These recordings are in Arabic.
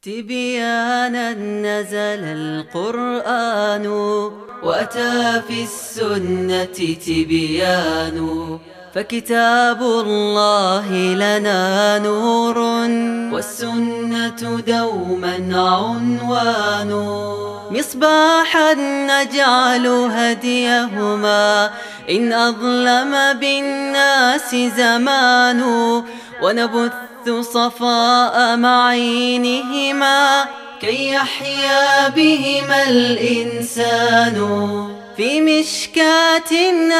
تبيانا نزل القرآن وأتى في السنة تبيان، فكتاب الله لنا نور والسنة دوما عنوان، مصباحا نجعل هديهما إن أظلم بالناس زمان، ونبث صفاء معينهما كي يحيا بهما الإنسان، في مشكاة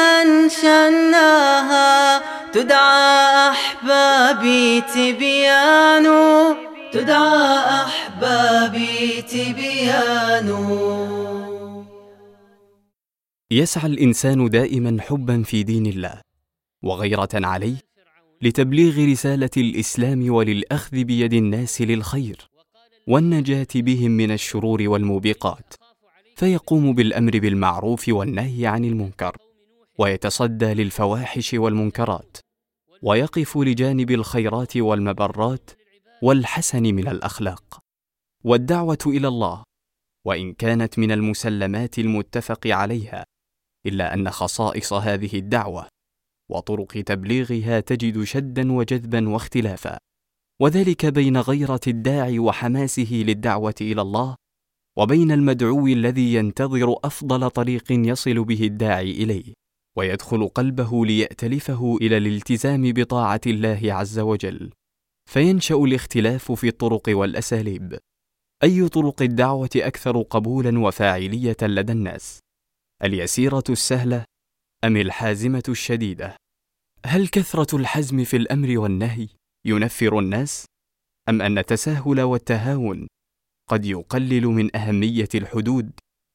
أنشأناها تدعى أحبابي تبيان، تدعى أحبابي تبيان. يسعى الإنسان دائما حبا في دين الله وغيرة عليه لتبليغ رسالة الإسلام وللأخذ بيد الناس للخير والنجاة بهم من الشرور والموبقات، فيقوم بالأمر بالمعروف والنهي عن المنكر، ويتصدى للفواحش والمنكرات، ويقف لجانب الخيرات والمبرات والحسن من الأخلاق. والدعوة إلى الله وإن كانت من المسلمات المتفق عليها، إلا أن خصائص هذه الدعوة وطرق تبليغها تجد شدًا وجذبًا واختلافًا، وذلك بين غيرة الداعي وحماسه للدعوة إلى الله، وبين المدعو الذي ينتظر أفضل طريق يصل به الداعي إليه ويدخل قلبه ليأتلفه إلى الالتزام بطاعة الله عز وجل. فينشأ الاختلاف في الطرق والأساليب. أي طرق الدعوة أكثر قبولًا وفاعلية لدى الناس؟ اليسيرة السهلة أم الحازمة الشديدة؟ هل كثرة الحزم في الأمر والنهي ينفر الناس؟ أم أن التساهل والتهاون قد يقلل من أهمية الحدود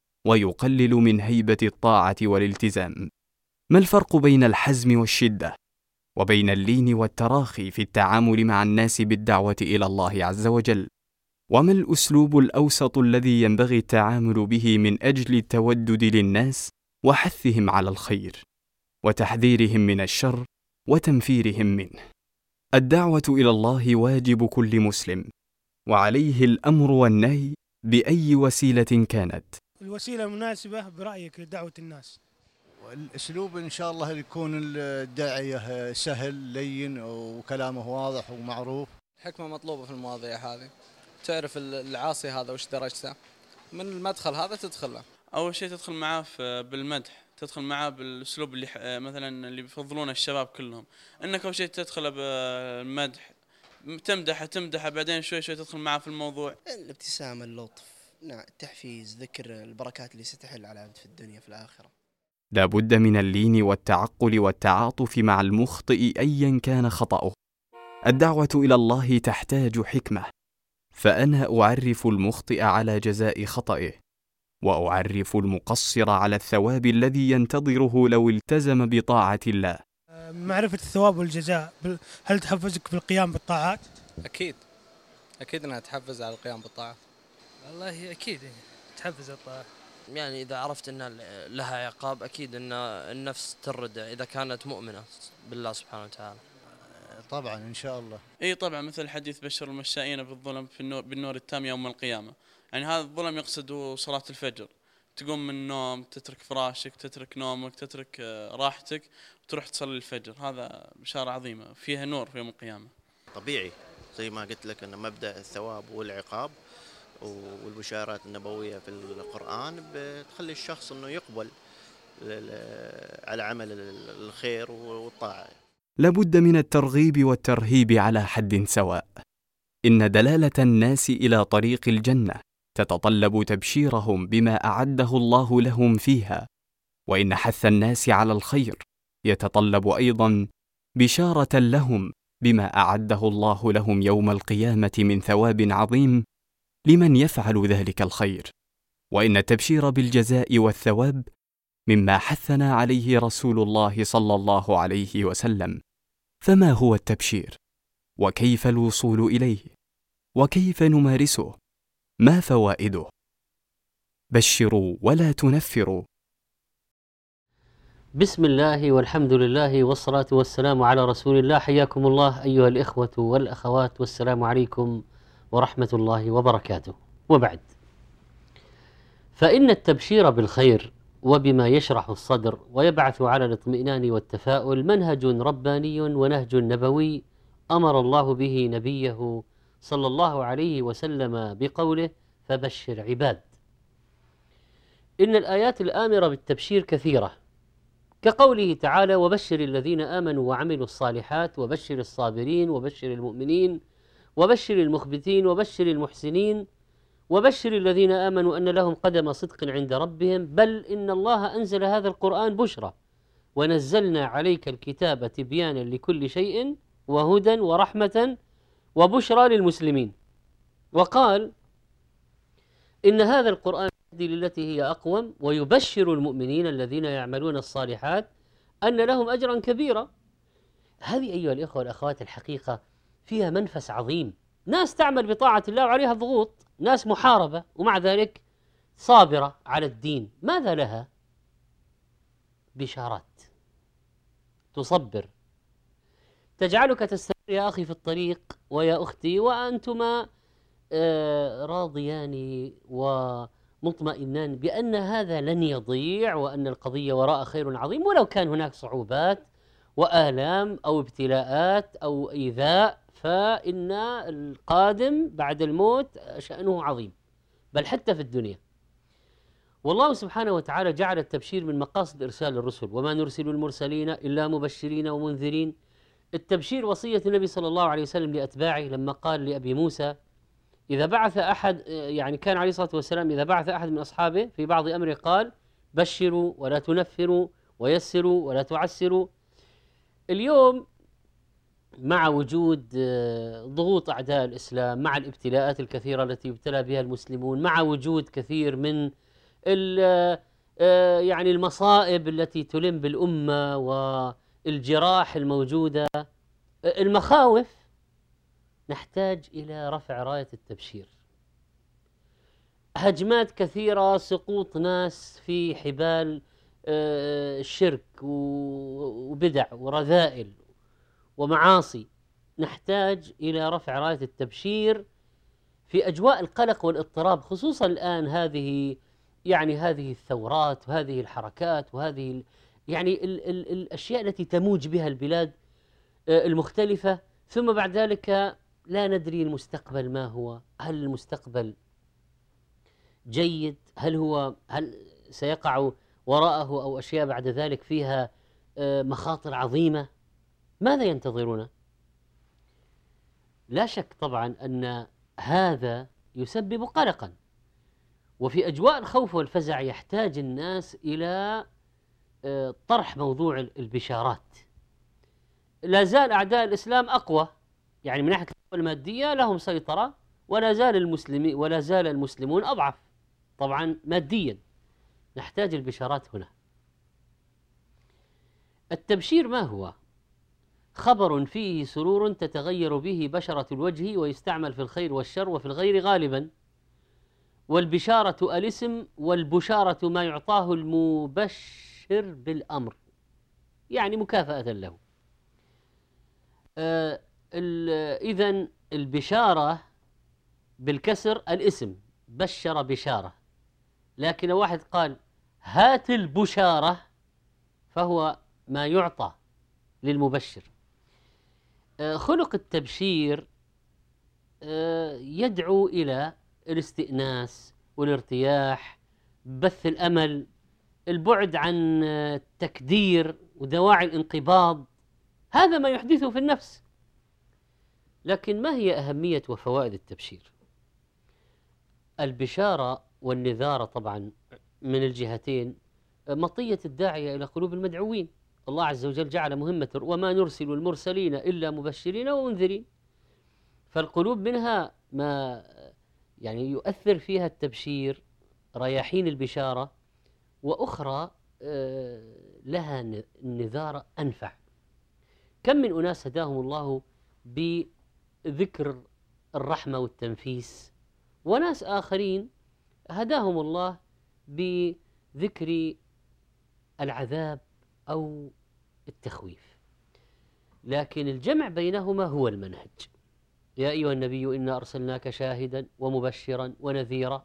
ويقلل من هيبة الطاعة والالتزام؟ ما الفرق بين الحزم والشدة وبين اللين والتراخي في التعامل مع الناس بالدعوة إلى الله عز وجل؟ وما الأسلوب الأوسط الذي ينبغي التعامل به من أجل التودد للناس وحثهم على الخير وتحذيرهم من الشر وتنفيرهم منه؟ الدعوة إلى الله واجب كل مسلم، وعليه الأمر والنهي بأي وسيلة كانت. الوسيلة المناسبة برأيك لدعوة الناس؟ الأسلوب إن شاء الله يكون الداعية سهل لين وكلامه واضح ومعروف. الحكمة مطلوبة في المواضيع هذه، تعرف العاصي هذا وش درجته، من المدخل هذا تدخله. أول شيء تدخل معاه بالمدح، تدخل معاه بالأسلوب اللي مثلا اللي بيفضلونه الشباب كلهم، إنك أول شيء تدخله بالمدح، تمدحه بعدين شوي شوي تدخل معاه في الموضوع. الابتسامة، اللطف، التحفيز، ذكر البركات اللي ستحل على العبد في الدنيا في الآخرة. لا بد من اللين والتعقل والتعاطف مع المخطئ أيا كان خطأه. الدعوة إلى الله تحتاج حكمة، فأنا أعرف المخطئ على جزاء خطئه، وأعرف المقصر على الثواب الذي ينتظره لو التزم بطاعة الله. معرفة الثواب والجزاء هل تحفزك في القيام بالطاعات؟ أكيد أنها تحفز على القيام بالطاعات. والله أكيد تحفز الطاعات، يعني إذا عرفت أن لها عقاب أكيد أن النفس ترد إذا كانت مؤمنة بالله سبحانه وتعالى. طبعا إن شاء الله. إيه طبعا، مثل حديث بشر المشائين بالظلم بالنور التام يوم القيامة. يعني هذا الظلم يقصد صلاة الفجر، تقوم من النوم، تترك فراشك، تترك نومك، تترك راحتك وتروح تصلي الفجر. هذا بشارة عظيمة فيها نور في يوم القيامة. طبيعي زي ما قلت لك أن مبدأ الثواب والعقاب والبشارات النبوية في القرآن بتخلي الشخص أنه يقبل على عمل الخير والطاعة. لابد من الترغيب والترهيب على حد سواء. إن دلالة الناس إلى طريق الجنة تتطلب تبشيرهم بما أعده الله لهم فيها، وإن حث الناس على الخير يتطلب أيضا بشارة لهم بما أعده الله لهم يوم القيامة من ثواب عظيم لمن يفعل ذلك الخير. وإن التبشير بالجزاء والثواب مما حثنا عليه رسول الله صلى الله عليه وسلم. فما هو التبشير؟ وكيف الوصول إليه؟ وكيف نمارسه؟ ما فوائده؟ بشروا ولا تنفروا. بسم الله والحمد لله والصلاة والسلام على رسول الله. حياكم الله أيها الإخوة والأخوات، والسلام عليكم ورحمة الله وبركاته. وبعد، فإن التبشير بالخير وبما يشرح الصدر ويبعث على الاطمئنان والتفاؤل منهج رباني ونهج نبوي أمر الله به نبيه صلى الله عليه وسلم بقوله: فبشر عباد. إن الآيات الآمرة بالتبشير كثيرة، كقوله تعالى: وبشر الذين آمنوا وعملوا الصالحات وبشر الصابرين وبشر المؤمنين وبشر المخبتين وبشر المحسنين وبشر الذين آمنوا أن لهم قدم صدق عند ربهم، بل إن الله أنزل هذا القرآن بشرى ونزلنا عليك الكتاب تبيانا لكل شيء وهدى ورحمة وبشرى للمسلمين. وقال: إن هذا القرآن يهدي للتي هي أقوم ويبشر المؤمنين الذين يعملون الصالحات أن لهم أجرا كبيرا. هذه أيها الإخوة والأخوات الحقيقة فيها منفس عظيم. ناس تعمل بطاعة الله وعليها ضغوط، ناس محاربة ومع ذلك صابرة على الدين، ماذا لها؟ بشارات تصبر، تجعلك تستمر يا أخي في الطريق ويا أختي وأنتما راضيان ومطمئنان بأن هذا لن يضيع وأن القضية وراء خير عظيم، ولو كان هناك صعوبات وآلام أو ابتلاءات أو إيذاء، فإن القادم بعد الموت شأنه عظيم، بل حتى في الدنيا. والله سبحانه وتعالى جعل التبشير من مقاصد إرسال الرسل: وما نرسل المرسلين إلا مبشرين ومنذرين. التبشير وصية النبي صلى الله عليه وسلم لأتباعه لما قال لأبي موسى إذا بعث أحد، يعني كان عليه الصلاة والسلام إذا بعث أحد من أصحابه في بعض أمره قال: بشروا ولا تنفروا ويسروا ولا تعسروا. اليوم مع وجود ضغوط أعداء الإسلام، مع الابتلاءات الكثيرة التي يبتلى بها المسلمون، مع وجود كثير من يعني المصائب التي تلم بالأمة والجراح الموجودة، المخاوف، نحتاج إلى رفع راية التبشير. هجمات كثيرة، سقوط ناس في حبال الشرك وبدع ورذائل ومعاصي، نحتاج إلى رفع راية التبشير في أجواء القلق والاضطراب، خصوصا الآن هذه الثورات وهذه الحركات وهذه الأشياء التي تموج بها البلاد المختلفة، ثم بعد ذلك لا ندري المستقبل ما هو. هل المستقبل جيد؟ هل سيقع وراءه أو أشياء بعد ذلك فيها مخاطر عظيمة؟ ماذا ينتظرون؟ لا شك طبعا أن هذا يسبب قلقا، وفي أجواء الخوف والفزع يحتاج الناس إلى طرح موضوع البشارات. لا زال أعداء الإسلام أقوى، يعني من ناحية المادية لهم سيطرة، ولا زال المسلمون أضعف طبعا ماديا. نحتاج البشارات هنا. التبشير ما هو؟ خبر فيه سرور تتغير به بشرة الوجه، ويستعمل في الخير والشر وفي الغير غالبا. والبشارة الاسم، والبشارة ما يعطاه المبشر بالأمر، يعني مكافأة له. إذن البشارة بالكسر الاسم، بشر بشارة، لكن واحد قال هات البشارة فهو ما يعطى للمبشر. خلق التبشير يدعو إلى الاستئناس والارتياح، بث الأمل، البعد عن التكدير ودواعي الانقباض، هذا ما يحدثه في النفس. لكن ما هي أهمية وفوائد التبشير؟ البشارة والنذارة طبعا من الجهتين مطية الداعية إلى قلوب المدعوين. الله عز وجل جعل مهمة وما نرسل المرسلين إلا مبشرين ومنذرين، فالقلوب منها ما يؤثر فيها التبشير، رياحين البشارة، وأخرى لها النذارة أنفع. كم من أناس هداهم الله بذكر الرحمة والتنفيس، وناس آخرين هداهم الله بذكر العذاب أو التخويف. لكن الجمع بينهما هو المنهج. يا أيها النبي إنا أرسلناك شاهدا ومبشرا ونذيرا.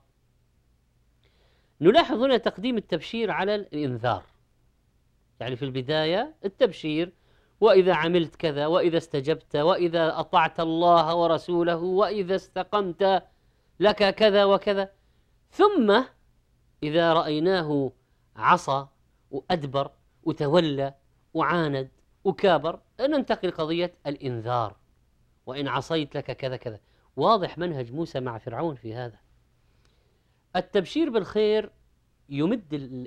نلاحظ هنا تقديم التبشير على الإنذار، يعني في البداية التبشير، وإذا عملت كذا، وإذا استجبت، وإذا أطعت الله ورسوله، وإذا استقمت لك كذا وكذا. ثم إذا رأيناه عصى وأدبر وتولى وعاند وكابر ننتقل لقضية الإنذار، وإن عصيت لك كذا كذا. واضح منهج موسى مع فرعون في هذا. التبشير بالخير يمد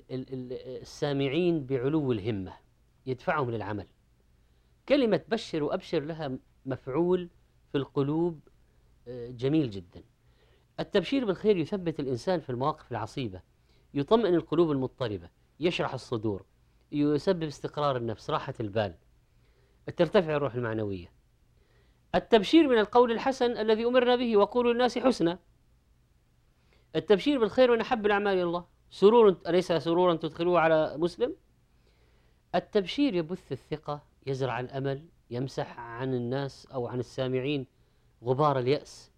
السامعين بعلو الهمة، يدفعهم للعمل. كلمة بشر وأبشر لها مفعول في القلوب جميل جدا. التبشير بالخير يثبت الإنسان في المواقف العصيبة، يطمئن القلوب المضطربة، يشرح الصدور، يسبب استقرار النفس، راحة البال، ترتفع الروح المعنوية. التبشير من القول الحسن الذي أمرنا به، وقولوا للناس حسنا. التبشير بالخير من أحب الأعمال إلى الله. سرور أليس سرورا تدخلوه على مسلم؟ التبشير يبث الثقة، يزرع الأمل، يمسح عن الناس أو عن السامعين غبار اليأس.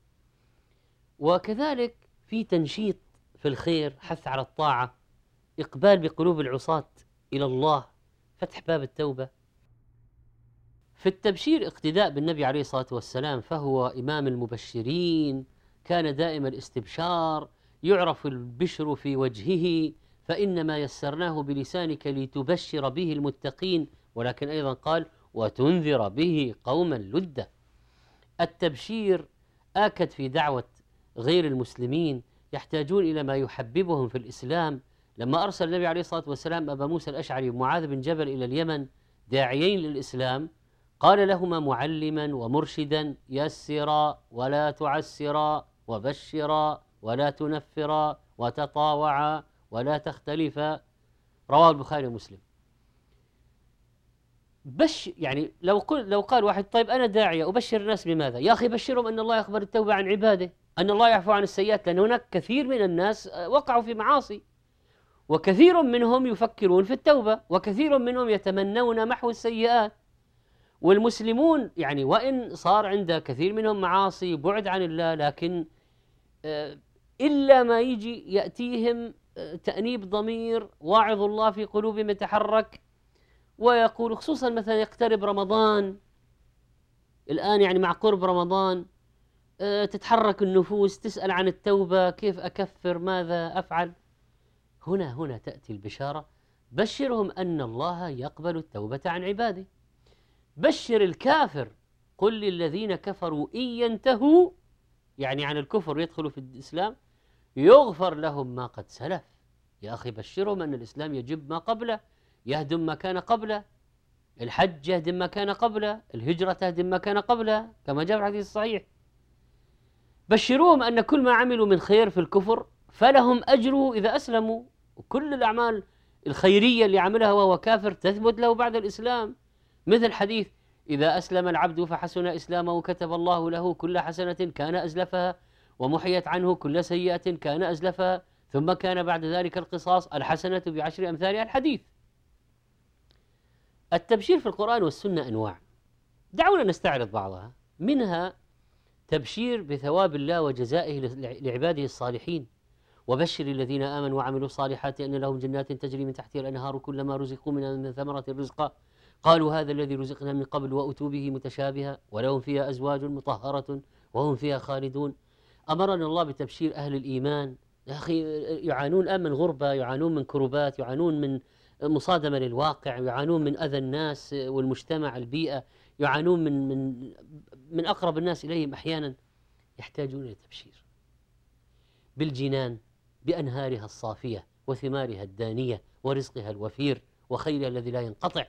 وكذلك في تنشيط في الخير، حث على الطاعة، إقبال بقلوب العصاة إلى الله، فتح باب التوبة. في التبشير اقتداء بالنبي عليه الصلاة والسلام، فهو إمام المبشرين، كان دائم الاستبشار، يعرف البشر في وجهه، فإنما يسرناه بلسانك لتبشر به المتقين، ولكن أيضا قال وتنذر به قوما لدا. التبشير آكد في دعوة غير المسلمين، يحتاجون إلى ما يحببهم في الإسلام. لما أرسل النبي عليه الصلاة والسلام أبا موسى الأشعري ومعاذ بن جبل إلى اليمن داعيين للإسلام، قال لهما معلما ومرشدا: يسرا ولا تعسرا، وبشرا ولا تنفرا، وتطاوعا ولا تختلفا. رواه البخاري ومسلم. يعني لو قال واحد: طيب أنا داعية أبشر الناس بماذا؟ يا أخي بشرهم أن الله يقبل التوبة عن عباده، أن الله يعفو عن السيئات، لأن هناك كثير من الناس وقعوا في معاصي، وكثير منهم يفكرون في التوبة، وكثير منهم يتمنون محو السيئات. والمسلمون يعني وإن صار عند كثير منهم معاصي بعد عن الله، لكن إلا ما يجي يأتيهم تأنيب ضمير، واعظ الله في قلوبهم يتحرك، ويقول خصوصا مثلا يقترب رمضان الآن، يعني مع قرب رمضان تتحرك النفوس، تسأل عن التوبة، كيف أكفر، ماذا أفعل. هنا تأتي البشارة: بشرهم أن الله يقبل التوبة عن عباده. بشر الكافر: قل للذين كفروا إن ينتهوا، يعني عن الكفر يدخلوا في الإسلام، يغفر لهم ما قد سلف. يا أخي بشرهم أن الإسلام يجب ما قبله، يهدم ما كان قبله، الحج يهدم ما كان قبله، الهجرة تهدم ما كان قبله، كما جاء في الحديث الصحيح. بشروهم أن كل ما عملوا من خير في الكفر فلهم أجره إذا أسلموا، وكل الأعمال الخيرية اللي عملها وهو كافر تثبت له بعد الإسلام. مثل حديث: إذا أسلم العبد فحسن إسلامه كتب الله له كل حسنة كان أزلفها، ومحيت عنه كل سيئة كان أزلفها، ثم كان بعد ذلك القصاص، الحسنة بعشر أمثالها. الحديث. التبشير في القرآن والسنة أنواع، دعونا نستعرض بعضها. منها تبشير بثواب الله وجزائه لعباده الصالحين: وبشر الذين آمنوا وعملوا الصالحات أن لهم جنات تجري من تحتها الأنهار كلما رزقوا منها من ثمرة رزقا قالوا هذا الذي رزقنا من قبل وأتوا به متشابها ولهم فيها أزواج مطهرة وهم فيها خالدون. أمرنا الله بتبشير أهل الإيمان. يا أخي يعانون الآن من غربة، يعانون من كربات، يعانون من مصادمة للواقع، يعانون من أذى الناس والمجتمع، البيئة، يعانون من أقرب الناس إليهم أحيانا، يحتاجون إلى تبشير بالجنان، بأنهارها الصافية وثمارها الدانية ورزقها الوفير وخيرها الذي لا ينقطع.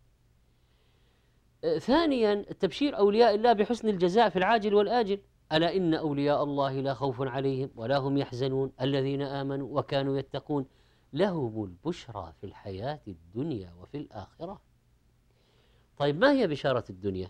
ثانيا تبشير أولياء الله بحسن الجزاء في العاجل والآجل: ألا إن أولياء الله لا خوف عليهم ولا هم يحزنون الذين آمنوا وكانوا يتقون لهم البشرى في الحياة الدنيا وفي الآخرة. طيب ما هي بشارة الدنيا؟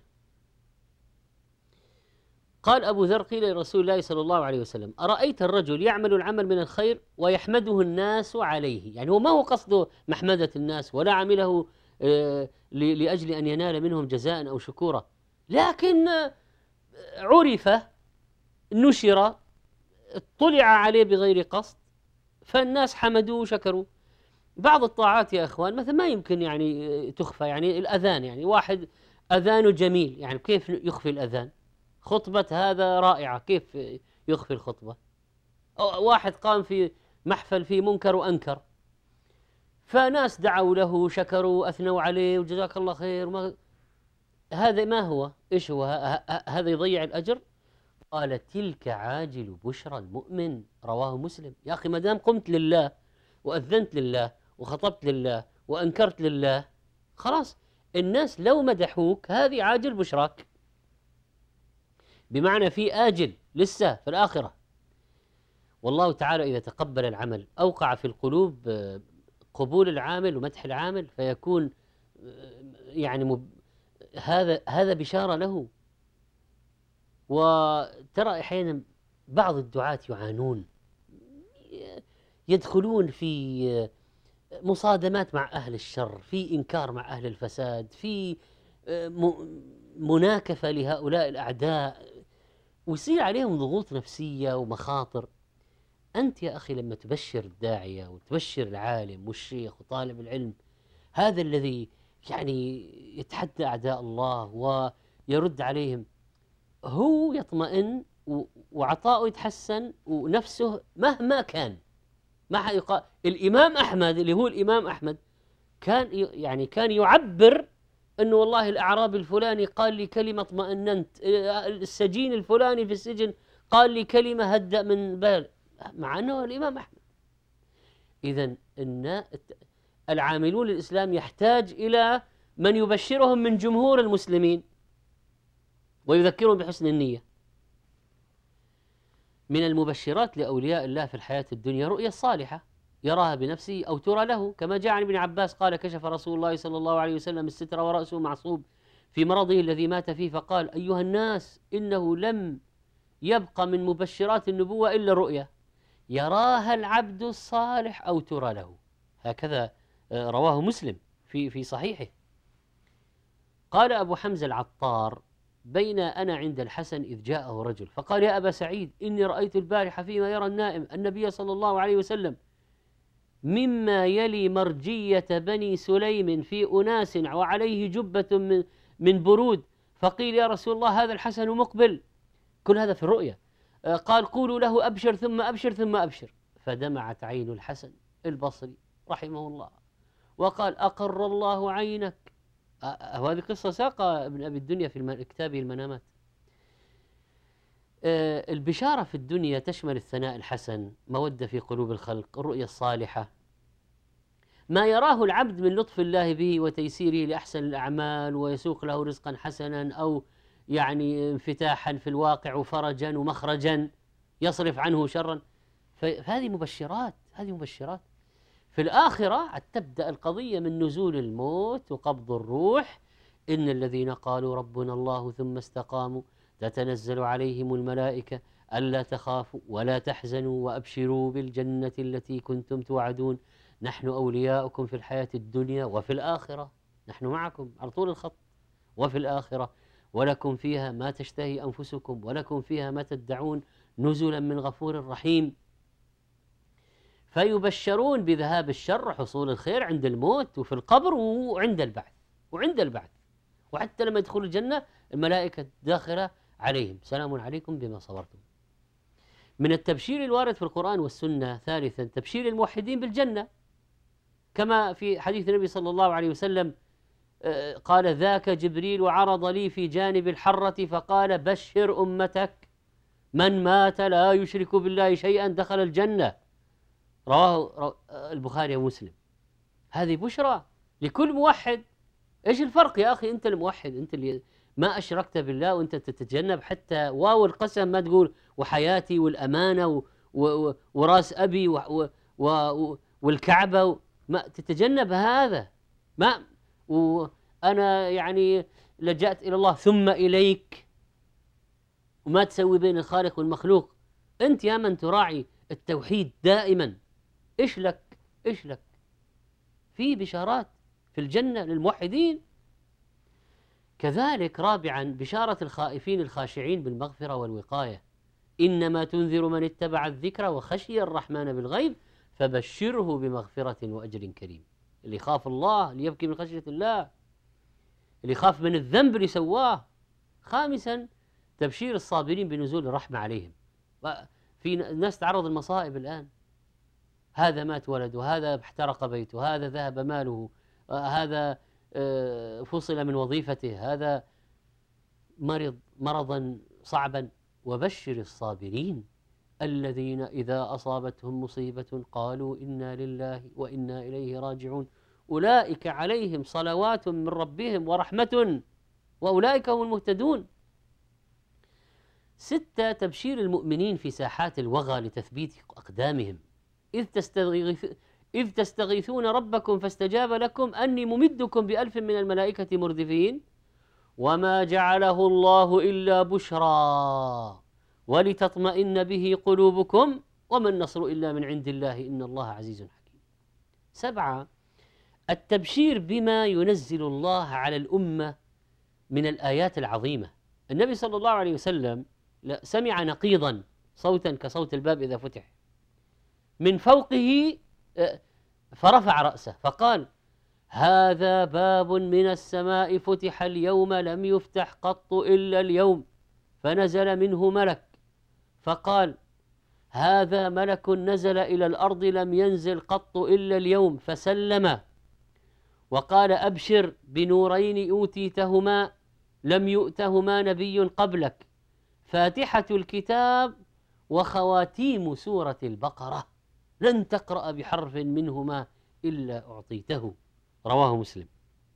قال أبو ذر: قيل لرسول الله صلى الله عليه وسلم: أرأيت الرجل يعمل العمل من الخير ويحمده الناس عليه، يعني هو ما هو قصده محمدة الناس ولا عمله لأجل أن ينال منهم جزاء أو شكورا، لكن عرف، نشر، اطلع عليه بغير قصد، فالناس حمدوه وشكروا. بعض الطاعات يا اخوان مثلا ما يمكن يعني تخفى، يعني الاذان، يعني واحد اذانه جميل، يعني كيف يخفي الاذان؟ خطبة هذا رائعة، كيف يخفي الخطبة؟ واحد قام في محفل في منكر وانكر، فناس دعوا له شكروا اثنوا عليه وجزاك الله خير، هذا ما هو؟ ايش هو هذا؟ يضيع الاجر؟ قال تلك عاجل بشرى المؤمن، رواه مسلم. يا اخي ما دام قمت لله واذنت لله وخطبت لله وانكرت لله، خلاص الناس لو مدحوك هذه عاجل بشراك، بمعنى في آجل لسه في الآخرة. والله تعالى إذا تقبل العمل أوقع في القلوب قبول العامل ومدح العامل، فيكون يعني هذا بشارة له. وترى أحيانا بعض الدعاة يعانون، يدخلون في مصادمات مع أهل الشر، في إنكار مع أهل الفساد، في مناكفة لهؤلاء الأعداء، ويصير عليهم ضغوط نفسية ومخاطر. أنت يا أخي لما تبشر الداعية وتبشر العالم والشيخ وطالب العلم، هذا الذي يعني يتحدى أعداء الله ويرد عليهم، هو يطمئن وعطاؤه يتحسن ونفسه مهما كان. ما حيقال الإمام أحمد اللي هو الإمام أحمد كان يعبر أنه والله الأعرابي الفلاني قال لي كلمة اطمأننت، السجين الفلاني في السجن قال لي كلمة هدأ من بال، مع أنه الإمام أحمد. إذن العاملون الإسلام يحتاج إلى من يبشرهم من جمهور المسلمين ويذكرهم بحسن النية. من المبشرات لأولياء الله في الحياة الدنيا رؤيا الصالحة يراها بنفسه أو ترى له، كما جاء عن ابن عباس قال كشف رسول الله صلى الله عليه وسلم الستر ورأسه معصوب في مرضه الذي مات فيه، فقال أيها الناس إنه لم يبق من مبشرات النبوة إلا الرؤيا يراها العبد الصالح أو ترى له. هكذا رواه مسلم في صحيحه. قال أبو حمزة العطار بين أنا عند الحسن إذ جاءه رجل فقال يا أبا سعيد إني رأيت البارحة فيما يرى النائم النبي صلى الله عليه وسلم مما يلي مرجية بني سليم في أناس وعليه جبة من برود، فقيل يا رسول الله هذا الحسن مقبل. كل هذا في الرؤيا. قال قولوا له أبشر ثم أبشر ثم أبشر، فدمعت عين الحسن البصري رحمه الله وقال أقر الله عينك. وهذه قصة ساقها ابن أبي الدنيا في كتابه المنامات. البشارة في الدنيا تشمل الثناء الحسن، مودة في قلوب الخلق، الرؤيا الصالحة، ما يراه العبد من لطف الله به وتيسيره لأحسن الأعمال ويسوق له رزقا حسنا أو يعني انفتاحا في الواقع وفرجا ومخرجا يصرف عنه شرا، فهذه مبشرات. هذه مبشرات. في الآخرة تبدأ القضية من نزول الموت وقبض الروح. إن الذين قالوا ربنا الله ثم استقاموا تتنزل عليهم الملائكة ألا تخافوا ولا تحزنوا وأبشروا بالجنة التي كنتم توعدون نحن أولياؤكم في الحياة الدنيا وفي الآخرة، نحن معكم على طول الخط، وفي الآخرة ولكم فيها ما تشتهي أنفسكم ولكم فيها ما تدعون نزلا من غفور رحيم. فيبشرون بذهاب الشر وحصول الخير عند الموت وفي القبر وعند البعث. وحتى لما يدخلوا الجنة الملائكة داخلة عليهم سلام عليكم بما صبرتم. من التبشير الوارد في القرآن والسنة ثالثا تبشير الموحدين بالجنة، كما في حديث النبي صلى الله عليه وسلم قال ذاك جبريل وعرض لي في جانب الحرة فقال بشر أمتك من مات لا يشرك بالله شيئا دخل الجنة، رواه البخاري ومسلم. هذه بشرى لكل موحد. ايش الفرق يا اخي؟ انت الموحد، انت اللي ما اشركت بالله وانت تتجنب حتى واو القسم، ما تقول وحياتي والامانه وراس ابي والكعبه، ما تتجنب هذا. ما وانا يعني لجأت الى الله ثم اليك، وما تسوي بين الخالق والمخلوق. انت يا من تراعي التوحيد دائما، ايش لك في بشارات في الجنة للموحدين. كذلك رابعا بشارة الخائفين الخاشعين بالمغفرة والوقاية، إنما تنذر من اتبع الذكر وخشي الرحمن بالغيب فبشره بمغفرة وأجر كريم. اللي يخاف الله، اللي يبكي من خشية الله، اللي يخاف من الذنب اللي سواه. خامسا تبشير الصابرين بنزول الرحمة عليهم. في ناس تعرض المصائب الآن، هذا مات ولده، هذا احترق بيته، هذا ذهب ماله، هذا فصل من وظيفته، هذا مرض مرضا صعبا. وبشر الصابرين الذين إذا أصابتهم مصيبة قالوا إنا لله وإنا إليه راجعون أولئك عليهم صلوات من ربهم ورحمة وأولئك هم المهتدون. 6 تبشير المؤمنين في ساحات الوغى لتثبيت أقدامهم، إذ تستغيثون ربكم فاستجاب لكم أني ممدكم ب1000 من الملائكة مردفين وما جعله الله إلا بشرى ولتطمئن به قلوبكم وما النصر إلا من عند الله إن الله عزيز حكيم. 7 التبشير بما ينزل الله على الأمة من الآيات العظيمة. النبي صلى الله عليه وسلم سمع نقيضا صوتا كصوت الباب إذا فتح من فوقه فرفع رأسه فقال هذا باب من السماء فتح اليوم لم يفتح قط إلا اليوم، فنزل منه ملك فقال هذا ملك نزل إلى الأرض لم ينزل قط إلا اليوم فسلم، وقال أبشر بنورين أوتيتهما لم يؤتهما نبي قبلك، فاتحة الكتاب وخواتيم سورة البقرة لن تقرأ بحرف منهما إلا أعطيته، رواه مسلم.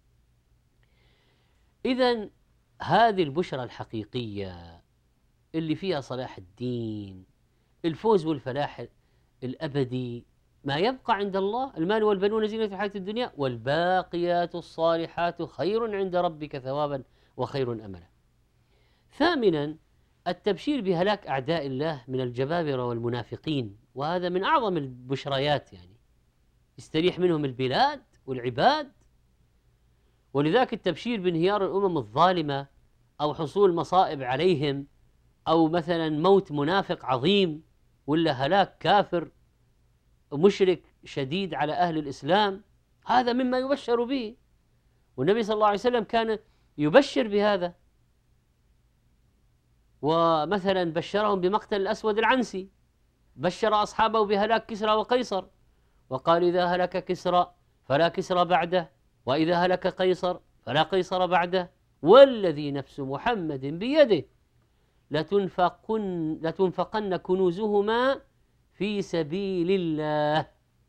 إذن هذه البشرى الحقيقية اللي فيها صلاح الدين، الفوز والفلاح الأبدي، ما يبقى عند الله، المال والبنون زينة الحياة الدنيا والباقيات الصالحات خير عند ربك ثوابا وخير أملا. 8 التبشير بهلاك أعداء الله من الجبابرة والمنافقين، وهذا من أعظم البشريات، يعني يستريح منهم البلاد والعباد. ولذلك التبشير بانهيار الأمم الظالمة أو حصول مصائب عليهم أو مثلا موت منافق عظيم ولا هلاك كافر مشرك شديد على أهل الإسلام، هذا مما يبشر به، والنبي صلى الله عليه وسلم كان يبشر بهذا. ومثلا بشرهم بمقتل الأسود العنسي، بشر أصحابه بهلاك كسرى وقيصر وقال إذا هلك كسرى فلا كسرى بعده وإذا هلك قيصر فلا قيصر بعده والذي نفس محمد بيده لتنفقن كنوزهما في سبيل الله،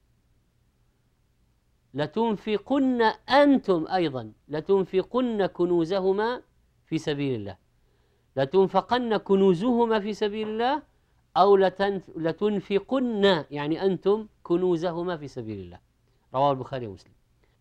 لتنفقن أنتم أيضا لتنفقن كنوزهما في سبيل الله، لتنفقن كنوزهما في سبيل الله أو لتنفقن يعني أنتم كنوزهما في سبيل الله، رواه البخاري ومسلم.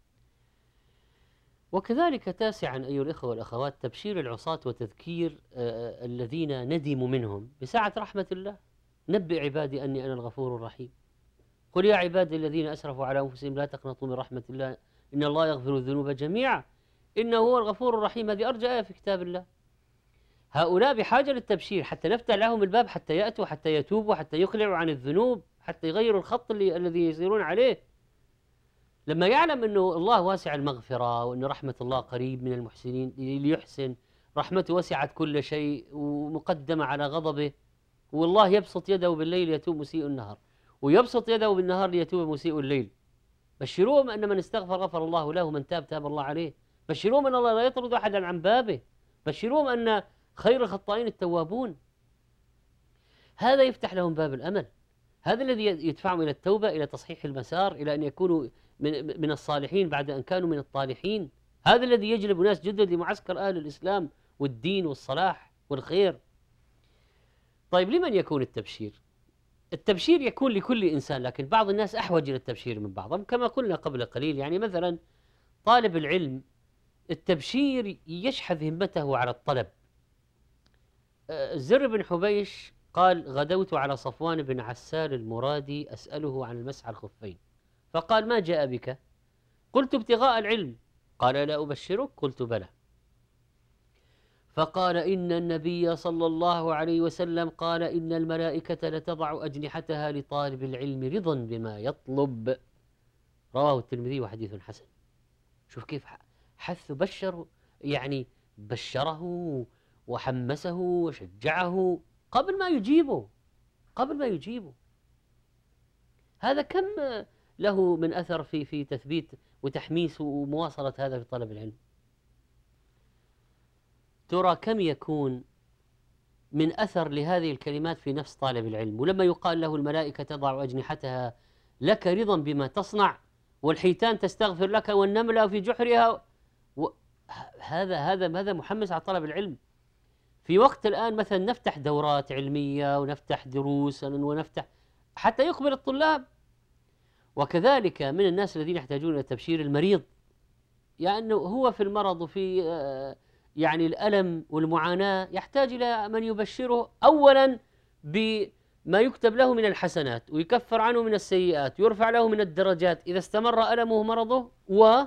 وكذلك 9 أيها الإخوة والأخوات تبشير العصاة وتذكير الذين ندموا منهم بسعة رحمة الله. نبئ عبادي أني أنا الغفور الرحيم، قل يا عبادي الذين أسرفوا على أنفسهم لا تقنطوا من رحمة الله إن الله يغفر الذنوب جميعا إنه هو الغفور الرحيم. هذه أرجى آية في كتاب الله. هؤلاء بحاجة للتبشير حتى نفتح لهم الباب، حتى يأتوا، حتى يتوبوا، حتى يقلعوا عن الذنوب، حتى يغيروا الخط الذي يسيرون عليه. لما يعلم أنه الله واسع المغفرة وأن رحمة الله قريب من المحسنين ليحسن، رحمته وسعت كل شيء ومقدمة على غضبه، والله يبسط يده بالليل يتوب مسيء النهار ويبسط يده بالنهار ليتوب مسيء الليل. بشروهم أن من استغفر غفر الله له ومن تاب تاب الله عليه. بشروهم أن الله لا يطرد أحدا عن بابه. بشروهم أن خير الخطائين التوابون. هذا يفتح لهم باب الأمل، هذا الذي يدفعهم إلى التوبة، إلى تصحيح المسار، إلى أن يكونوا من الصالحين بعد أن كانوا من الطالحين. هذا الذي يجلب ناس جدد لمعسكر أهل الإسلام والدين والصلاح والخير. طيب لمن يكون التبشير؟ التبشير يكون لكل إنسان، لكن بعض الناس أحوج إلى التبشير من بعضهم كما قلنا قبل قليل. يعني مثلا طالب العلم التبشير يشحذ همته على الطلب. زر بن حبيش قال غدوت على صفوان بن عسال المرادي أسأله عن المسح على الخفين، فقال ما جاء بك؟ قلت ابتغاء العلم. قال لا أبشرك؟ قلت بلى. فقال إن النبي صلى الله عليه وسلم قال إن الملائكة لتضع أجنحتها لطالب العلم رضا بما يطلب. رواه الترمذي وحديث حسن. شوف كيف حث بشر، يعني بشره وحمسه وشجعه قبل ما يجيبه. هذا كم له من أثر في تثبيت وتحميس ومواصلة هذا في طلب العلم. ترى كم يكون من أثر لهذه الكلمات في نفس طالب العلم. ولما يقال له الملائكة تضع أجنحتها لك رضا بما تصنع، والحيتان تستغفر لك والنملة في جحرها، هذا محمس على طلب العلم. في وقت الآن مثلا نفتح دورات علمية ونفتح دروس ونفتح حتى يقبل الطلاب. وكذلك من الناس الذين يحتاجون إلى تبشير المريض، يعني هو في المرض وفي يعني الألم والمعاناة، يحتاج إلى من يبشره أولا بما يكتب له من الحسنات ويكفر عنه من السيئات، يرفع له من الدرجات إذا استمر ألمه ومرضه، وأن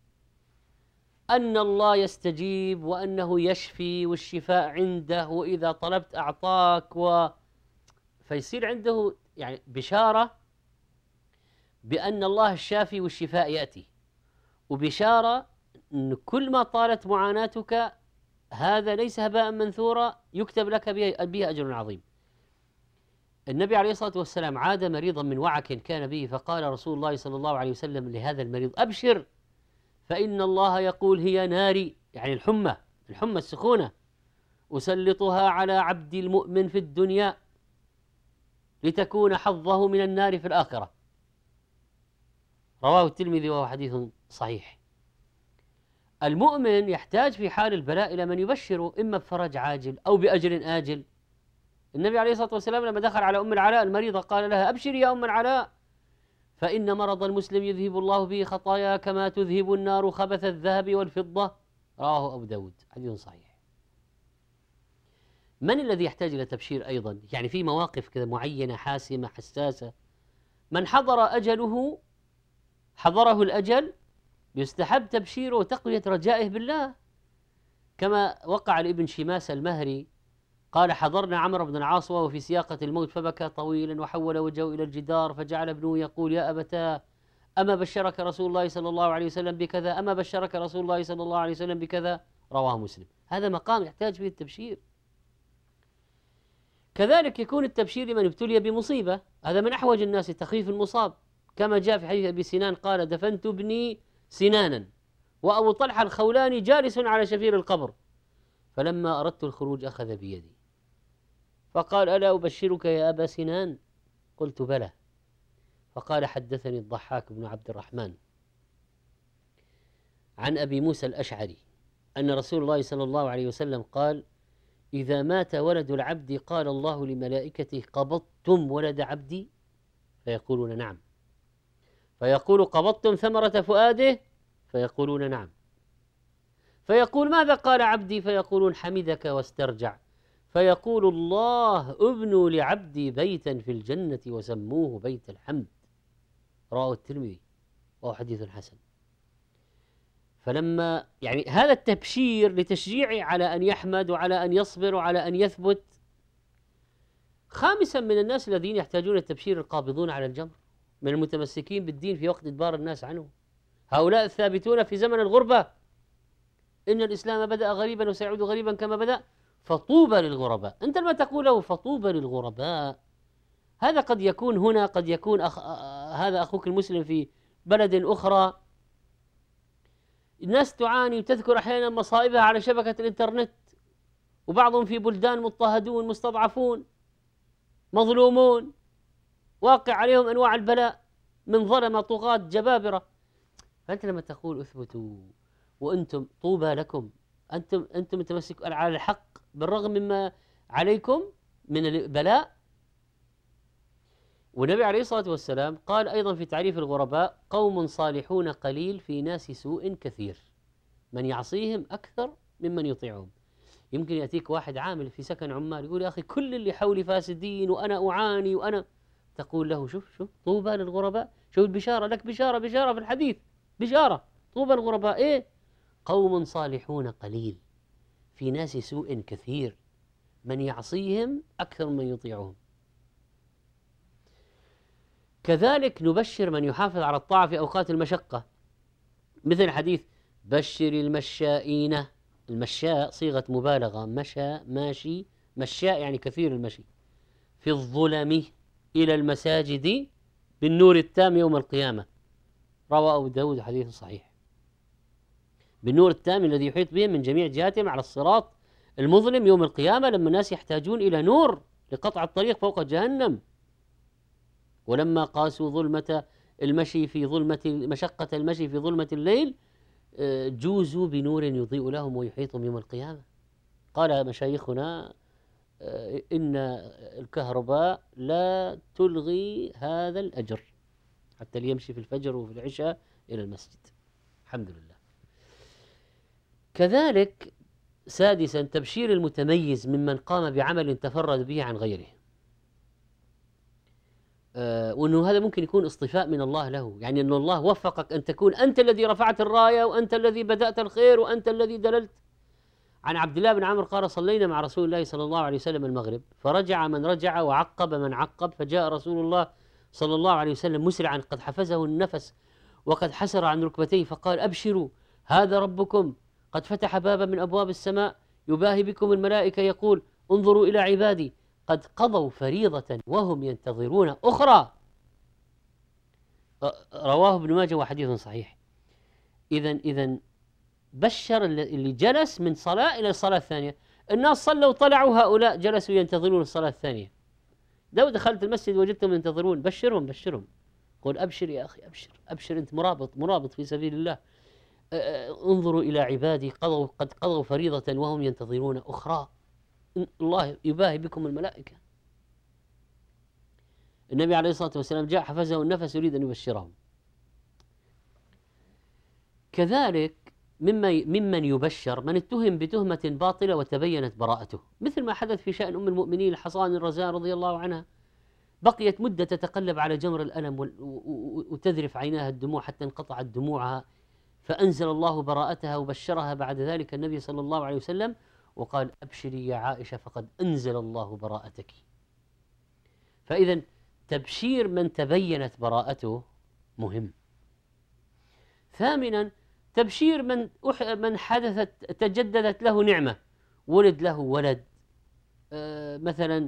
الله يستجيب وأنه يشفي والشفاء عنده وإذا طلبت أعطاك فيصير عنده يعني بشارة بأن الله الشافي والشفاء يأتي، وبشارة أن كل ما طالت معاناتك هذا ليس هباء منثورا، يكتب لك به أجر عظيم. النبي عليه الصلاة والسلام عاد مريضا من وعك كان به، فقال رسول الله صلى الله عليه وسلم لهذا المريض: أبشر فإن الله يقول هي ناري، يعني الحمى السخونة، أسلطها على عبد المؤمن في الدنيا لتكون حظه من النار في الآخرة. رواه الترمذي وهو حديث صحيح. المؤمن يحتاج في حال البلاء إلى من يبشره، إما بفرج عاجل أو بأجر آجل. النبي عليه الصلاة والسلام لما دخل على أم العلاء المريضة قال لها: أبشري يا أم العلاء، فإن مرض المسلم يذهب الله به خطايا كما تذهب النار خبث الذهب والفضة. رواه أبو داود حديث صحيح. من الذي يحتاج إلى تبشير أيضا؟ يعني في مواقف كذا معينة حاسمة حساسة، من حضره الأجل يستحب تبشيره وتقوية رجائه بالله، كما وقع لابن شماس المهري قال: حضرنا عمرو بن العاص وهو في سياقة الموت فبكى طويلا وحول وجهه إلى الجدار، فجعل ابنه يقول: يا أبتاه، أما بشرك رسول الله صلى الله عليه وسلم بكذا؟ أما بشرك رسول الله صلى الله عليه وسلم بكذا؟ رواه مسلم. هذا مقام يحتاج فيه التبشير. كذلك يكون التبشير لمن ابتلي بمصيبة، هذا من أحوج الناس تخفيف المصاب، كما جاء في حديث أبي سنان قال: دفنت ابني سنانا وأبو طلحة الخولاني جالس على شفير القبر، فلما أردت الخروج أخذ بيدي فقال: ألا أبشرك يا أبا سنان؟ قلت: بلى. فقال: حدثني الضحاك بن عبد الرحمن عن أبي موسى الأشعري أن رسول الله صلى الله عليه وسلم قال: إذا مات ولد العبد قال الله لملائكته: قبضتم ولد عبدي؟ فيقولون: نعم. فيقول: قبضتم ثمرة فؤاده؟ فيقولون: نعم. فيقول: ماذا قال عبدي؟ فيقولون: حمدك واسترجع. فيقول الله: ابنوا لعبدي بيتا في الجنة وسموه بيت الحمد. رواه الترمذي وهو حديث حسن. فلما يعني هذا التبشير لتشجيعه على أن يحمد وعلى أن يصبر وعلى أن يثبت. خامسا من الناس الذين يحتاجون التبشير القابضون على الجمر من المتمسكين بالدين في وقت إدبار الناس عنه، هؤلاء الثابتون في زمن الغربة. إن الإسلام بدأ غريبا وسيعود غريبا كما بدأ، فطوبى للغرباء. أنت لما تقول له فطوبى للغرباء، هذا قد يكون هنا، قد يكون هذا أخوك المسلم في بلد أخرى، الناس تعاني وتذكر أحيانا مصائبها على شبكة الإنترنت، وبعضهم في بلدان مضطهدون مستضعفون مظلومون واقع عليهم أنواع البلاء من ظلمة طغاة جبابرة. فأنت لما تقول اثبتوا وأنتم طوبى لكم، أنتم متمسكون على الحق بالرغم مما عليكم من البلاء. والنبي عليه الصلاة والسلام قال أيضا في تعريف الغرباء: قوم صالحون قليل في ناس سوء كثير، من يعصيهم أكثر ممن يطيعهم. يمكن يأتيك واحد عامل في سكن عمال يقول: يا أخي كل اللي حولي فاسدين وأنا أعاني وأنا، تقول له: شوف طوبى للغرباء. شوف البشارة لك، بشارة في الحديث، بشارة طوبى للغرباء. إيه؟ قوم صالحون قليل في ناس سوء كثير، من يعصيهم أكثر من يطيعهم. كذلك نبشر من يحافظ على الطاعة في أوقات المشقة، مثل حديث بشر المشائين. المشاء صيغة مبالغة، مشى ماشي، مشاء يعني كثير المشي، في الظلم إلى المساجد بالنور التام يوم القيامة. روى أبو داود حديث صحيح. بالنور التام الذي يحيط بهم من جميع جهاتهم على الصراط المظلم يوم القيامة، لما الناس يحتاجون إلى نور لقطع الطريق فوق جهنم. ولما قاسوا ظلمة المشي في ظلمة مشقة المشي في ظلمة الليل جوزوا بنور يضيء لهم ويحيطهم يوم القيامة. قال مشايخنا إن الكهرباء لا تلغي هذا الأجر حتى اللي يمشي في الفجر وفي العشاء إلى المسجد. الحمد لله. كذلك سادسا تبشير المتميز ممن قام بعمل تفرد به عن غيره، وأنه هذا ممكن يكون اصطفاء من الله له، يعني أن الله وفقك أن تكون أنت الذي رفعت الراية وأنت الذي بدأت الخير وأنت الذي دللت. عن عبد الله بن عمرو قال صلينا مع رسول الله صلى الله عليه وسلم المغرب، فرجع من رجع وعقب من عقب، فجاء رسول الله صلى الله عليه وسلم مسرعا قد حفزه النفس وقد حسر عن ركبتيه، فقال أبشروا هذا ربكم قد فتح بابا من أبواب السماء يباهي بكم الملائكة يقول انظروا إلى عبادي قد قضوا فريضة وهم ينتظرون أخرى. رواه ابن ماجه وحديث صحيح. إذن بشر اللي جلس من صلاة إلى الصلاة الثانية. الناس صلوا وطلعوا، هؤلاء جلسوا ينتظرون الصلاة الثانية. لو دخلت المسجد وجدتهم ينتظرون بشرهم قل أبشر يا أخي، أبشر أنت مرابط في سبيل الله. انظروا إلى عبادي قد قضوا فريضة وهم ينتظرون أخرى، الله يباهي بكم الملائكة. النبي عليه الصلاة والسلام جاء حفزه النفس يريد أن يبشرهم. كذلك ممن يبشر من اتهم بتهمة باطلة وتبينت براءته، مثل ما حدث في شأن أم المؤمنين الحصان الرزان رضي الله عنها، بقيت مدة تتقلب على جمر الألم وتذرف عيناها الدموع حتى انقطعت دموعها، فأنزل الله براءتها وبشرها بعد ذلك النبي صلى الله عليه وسلم وقال أبشري يا عائشة فقد أنزل الله براءتك. فإذا تبشير من تبينت براءته مهم. ثامنا تبشير من حدثت تجددت له نعمة، ولد له ولد، مثلا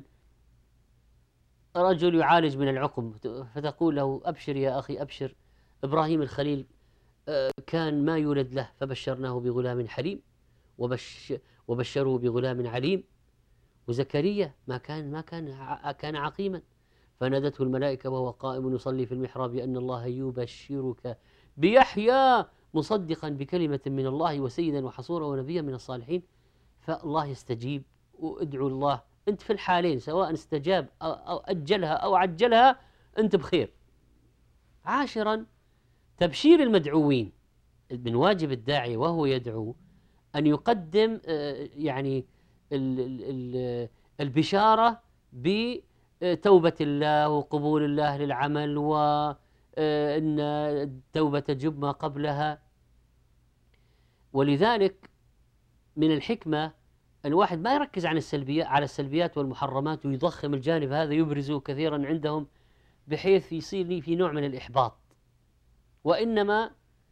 رجل يعالج من العقم فتقول له أبشر يا أخي أبشر. إبراهيم الخليل كان ما يولد له فبشرناه بغلام حليم وبشره بغلام عليم. وزكريا كان عقيما فنادته الملائكة وهو قائم يصلي في المحراب أن الله يبشرك بيحيى مصدقا بكلمة من الله وسيدا وحصورا ونبيا من الصالحين. فالله يستجيب، وادعوا الله أنت في الحالين سواء استجاب أو أجلها أو عجلها أنت بخير. عاشرا تبشير المدعوين. من واجب الداعي وهو يدعو أن يقدم يعني البشارة بتوبة الله وقبول الله للعمل، وأن التوبة تجب ما قبلها. ولذلك من الحكمة أن الواحد ما يركز على السلبيات والمحرمات ويضخم الجانب هذا يبرزه كثيرا عندهم بحيث يصير في نوع من الإحباط، وإنما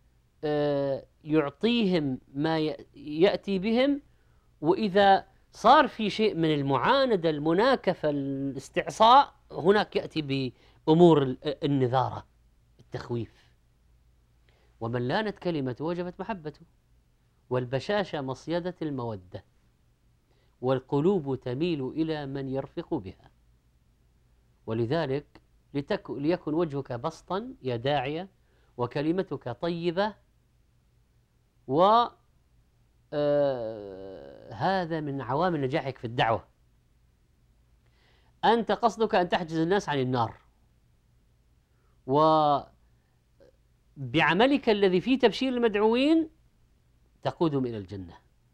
يعطيهم ما يأتي بهم. وإذا صار في شيء من المعاندة المناكفة الاستعصاء هناك يأتي بأمور النذارة التخويف. ومن لانت كلمته وجبت محبته، والبشاشة مصيدة المودة، والقلوب تميل إلى من يرفق بها. ولذلك ليكن وجهك بسطا يا داعية، وكلمتك طيبة، هذا من عوامل نجاحك في الدعوة. أنت قصدك أن تحجز الناس عن النار، وبعملك الذي فيه تبشير المدعوين تقودهم إلى الجنة.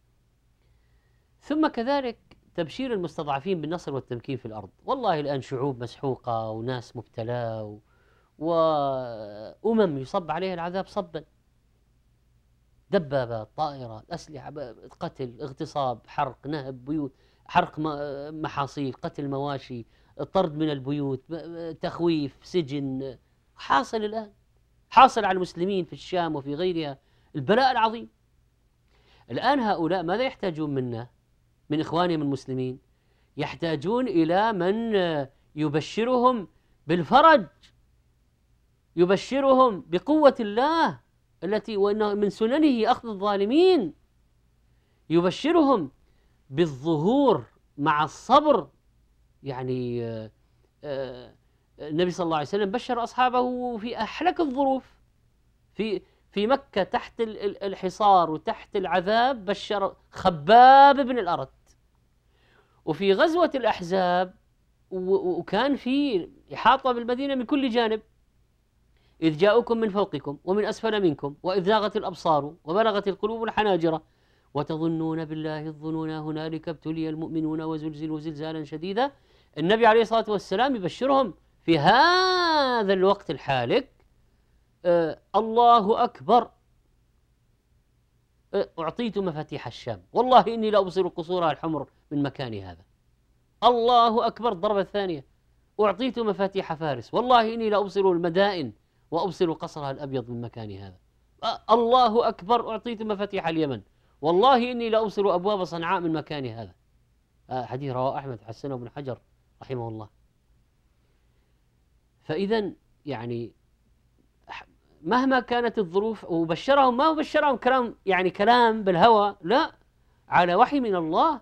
ثم كذلك تبشير المستضعفين بالنصر والتمكين في الأرض. والله الآن شعوب مسحوقة وناس مبتلاة وأمم يصب عليها العذاب صبا، دبابات، طائرات، أسلحة، قتل، اغتصاب، حرق، نهب بيوت، حرق محاصيل، قتل مواشي، طرد من البيوت، تخويف، سجن. حاصل الآن، حاصل على المسلمين في الشام وفي غيرها البلاء العظيم. الآن هؤلاء ماذا يحتاجون منا، من إخوانهم المسلمين؟ يحتاجون إلى من يبشرهم بالفرج، يبشرهم بقوة الله التي وإنه من سننه أخذ الظالمين، يبشرهم بالظهور مع الصبر. يعني النبي صلى الله عليه وسلم بشر أصحابه في أحلك الظروف، في مكة تحت الحصار وتحت العذاب، بشر خباب بن الأرت. وفي غزوة الأحزاب وكان في إحاطة بالمدينة من كل جانب، إذ جاءوكم من فوقكم ومن أسفل منكم وإذ زاغت الأبصار وبلغت القلوب الحناجر وتظنون بالله الظنون هنالك ابتلي المؤمنون وزلزلوا زلزالا شديدا. النبي عليه الصلاة والسلام يبشرهم في هذا الوقت الحالك: الله أكبر، أعطيت مفاتيح الشام، والله إني لأبصر قصورها الحمر من مكان هذا. الله أكبر الضربة الثانية: أعطيت مفاتيح فارس، والله إني لأبصر المدائن وأبصر قصرها الأبيض من مكان هذا. الله أكبر، أعطيت مفاتيح اليمن، والله إني لأبصر أبواب صنعاء من مكان هذا. حديث رواه أحمد، حسنه ابن حجر رحمه الله. فإذا يعني مهما كانت الظروف، وبشرهم، ما هو بشرهم كلام يعني كلام بالهوى، لا، على وحي من الله.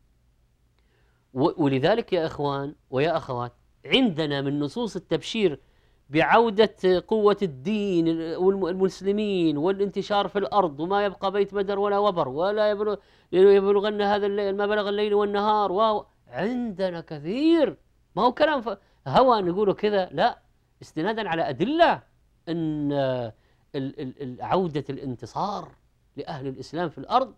ولذلك يا إخوان ويا أخوات، عندنا من نصوص التبشير بعودة قوة الدين والمسلمين والانتشار في الأرض، وما يبقى بيت مدر ولا وبر، ولا يبلغن هذا الليل ما بلغ الليل والنهار، عندنا كثير. ما هو كلام هوى نقوله كذا، لا، استنادا على أدلة أن عودة الانتصار لأهل الإسلام في الأرض.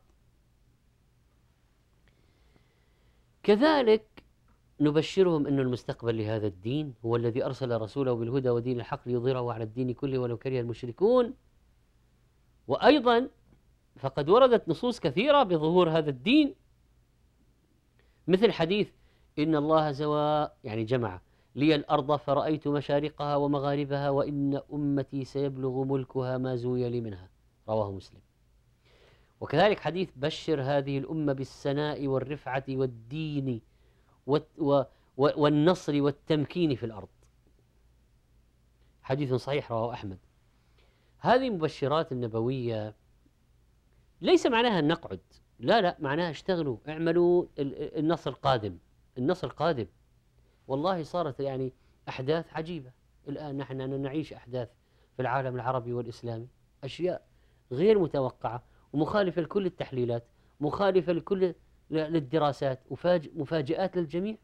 كذلك نبشرهم أن المستقبل لهذا الدين هو الذي أرسل رسوله بالهدى ودين الحق ليظهره على الدين كله ولو كره المشركون. وأيضا فقد وردت نصوص كثيرة بظهور هذا الدين، مثل حديث إن الله زوى، يعني جمع لي الأرض فرأيت مشارقها ومغاربها وإن أمتي سيبلغ ملكها ما زوي لي منها، رواه مسلم. وكذلك حديث بشر هذه الأمة بالسناء والرفعة والدين والنصر والتمكين في الأرض، حديث صحيح رواه أحمد. هذه مبشرات النبوية ليس معناها نقعد، لا، معناها اشتغلوا، اعملوا، النصر قادم، النصر قادم. والله صارت يعني أحداث عجيبة الآن، نحن نعيش أحداث في العالم العربي والإسلامي، أشياء غير متوقعة ومخالفة لكل التحليلات، مخالفة لكل للدراسات، مفاجآت للجميع.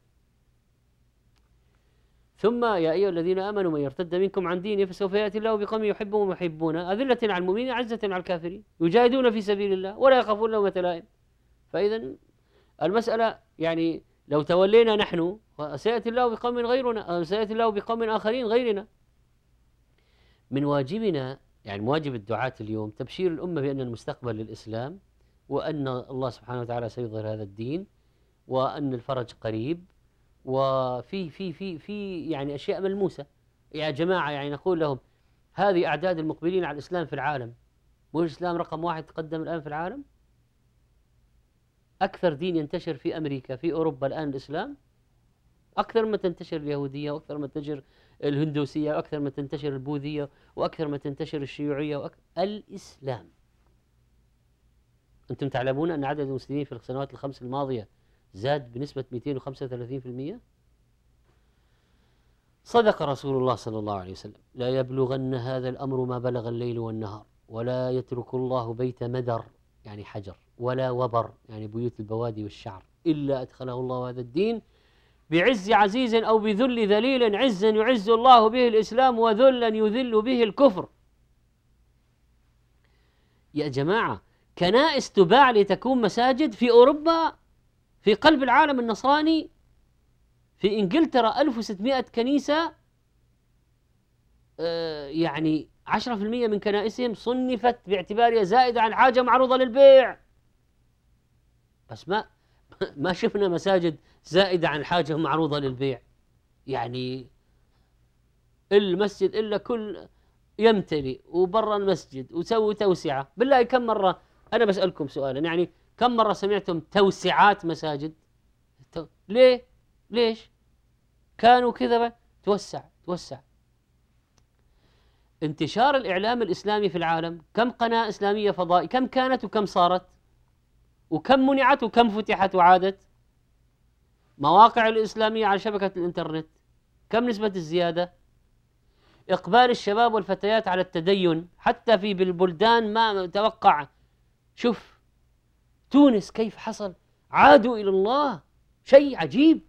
ثم يا أيها الذين آمنوا من يرتد منكم عن دينه فسوف يأتي الله بقوم يحبهم ويحبونه أذلة على المؤمنين أعزة على الكافرين يجاهدون في سبيل الله ولا يخافون لومة لائم. فإذا المسألة يعني لو تولينا نحن سيأتي الله بقوم غيرنا، سيأتي الله بقوم آخرين غيرنا. من واجبنا، يعني واجب الدعاة اليوم، تبشير الأمة بأن المستقبل للإسلام، وأن الله سبحانه وتعالى سيظهر هذا الدين، وأن الفرج قريب، وفي في في في يعني أشياء ملموسة. يا جماعة يعني نقول لهم هذه أعداد المقبلين على الإسلام في العالم، مو الإسلام رقم واحد تقدم الآن في العالم؟ أكثر دين ينتشر في أمريكا في أوروبا الآن الإسلام، أكثر ما تنتشر اليهودية، وأكثر ما تنتشر الهندوسية، وأكثر ما تنتشر البوذية، وأكثر ما تنتشر الشيوعية، الإسلام. أنتم تعلمون أن عدد المسلمين في السنوات الخمس الماضية زاد بنسبة 235%. صدق رسول الله صلى الله عليه وسلم: لا يبلغن هذا الأمر ما بلغ الليل والنهار، ولا يترك الله بيت مدر يعني حجر، ولا وبر يعني بيوت البوادي والشعر، إلا أدخله الله هذا الدين بعز عزيز أو بذل ذليل، عزا يعز الله به الإسلام وذلا يذل به الكفر. يا جماعة، كنائس تباع لتكون مساجد في أوروبا، في قلب العالم النصراني، في إنجلترا 1600 كنيسة يعني 10% من كنائسهم صنفت باعتبارها زائدة عن حاجة معروضة للبيع، بس ما شفنا مساجد زائدة عن حاجة معروضة للبيع. يعني المسجد إلا كل يمتلئ وبرا المسجد وسوي توسعة. بالله كم مرة، أنا بسألكم سؤالا، يعني كم مرة سمعتم توسعات مساجد؟ ليه؟ ليش؟ كانوا كذا توسع. انتشار الإعلام الإسلامي في العالم، كم قناة إسلامية فضائية، كم كانت وكم صارت، وكم منعت وكم فتحت وعادت. مواقع الإسلامية على شبكة الإنترنت، كم نسبة الزيادة. إقبال الشباب والفتيات على التدين حتى في بالبلدان ما توقع. شوف تونس كيف حصل، عادوا إلى الله، شيء عجيب.